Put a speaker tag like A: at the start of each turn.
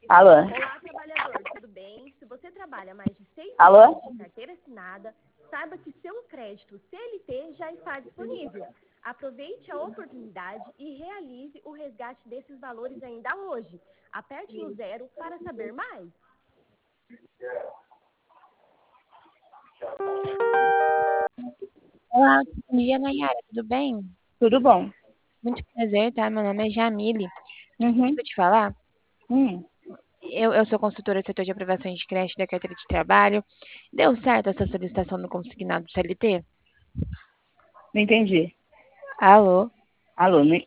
A: Alô?
B: Olá, trabalhador, tudo bem? Se você trabalha mais de 6
A: Alô?
B: meses de carteira assinada, saiba que seu crédito CLT já está disponível. Aproveite a oportunidade e realize o resgate desses valores ainda hoje. Aperte no 0 para saber mais.
C: Olá, bom dia, Nayara, tudo bem?
A: Tudo bom?
C: Muito prazer, tá? Meu nome é Jamile.
A: Uhum.
C: Deixa eu te falar,
A: Hum.
C: eu sou consultora do setor de aprovações de creche da carteira de trabalho. Deu certo essa solicitação no consignado CLT?
A: Não entendi.
C: Alô?
A: Alô,